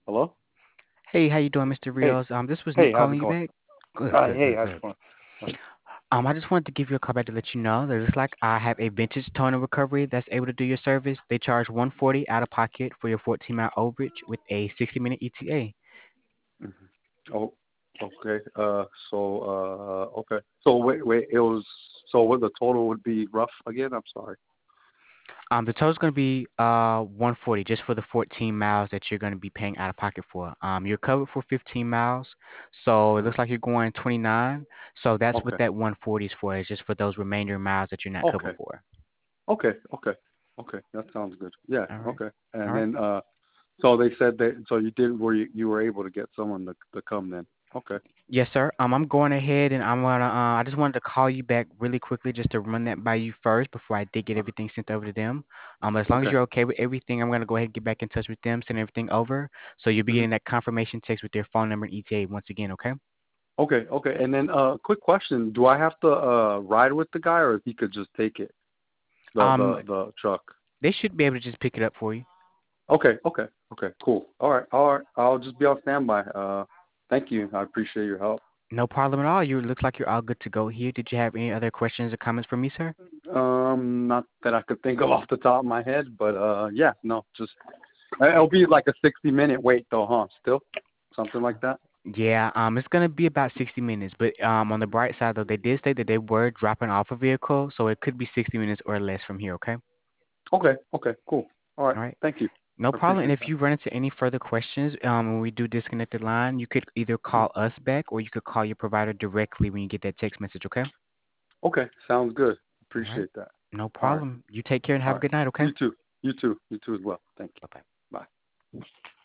Hello? Hey, how you doing, Mr. Hey, Rios? This was Nick hey, how's calling it you going? back. Good, good, Hey, good, how's it good. going? I just wanted to give you a call back to let you know that it's like I have a vintage towing recovery that's able to do your service. They charge 140 out of pocket for your 14-mile overage with a 60-minute ETA. Mhm. Oh, okay. Okay. So wait, it was so what the total would be rough again? I'm sorry. The total's going to be 140 just for the 14 miles that you're going to be paying out of pocket for. You're covered for 15 miles, so it Uh-huh. looks like you're going 29. So that's what Okay. that 140 is for. It's just for those remainder miles that you're not covered Okay. for. Okay. Okay. That sounds good. Yeah. All right. Okay. All And right. then so they said that so you did were you were able to get someone to come then. Okay. Yes, sir. I'm going ahead and I'm gonna. I just wanted to call you back really quickly just to run that by you first before I did get Uh, everything sent over to them. But as long as okay. you're okay with everything, I'm gonna go ahead and get back in touch with them, send everything over. So you'll be Hmm. getting that confirmation text with their phone number and ETA once again. Okay? Okay. Okay. And then quick question, do I have to ride with the guy or he could just take it? The Um, the truck. they should be able to just pick it up for you. Okay, cool. All right. I'll just be on standby. Thank you. I appreciate your help. No problem at all. You looks like you're all good to go here. Did you have any other questions or comments for me, sir? Not that I could think of off the top of my head, but yeah, no, just it'll be like a 60-minute wait though, huh? Still, something like that. Yeah, it's gonna be about 60 minutes, but on the bright side though, they did say that they were dropping off a vehicle, so it could be 60 minutes or less from here. Okay? Okay, cool. All right, All right. thank you. No I problem. And appreciate if that. you run into any further questions when we do disconnect the line, you could either Mhm. call us back or you could call your provider directly when you get that text message, okay? Okay, sounds good. All right. Appreciate that. No All right, problem. You take care and all have a right. good night, okay? You too. You too. You too as well. Thank you. Bye-bye. Bye.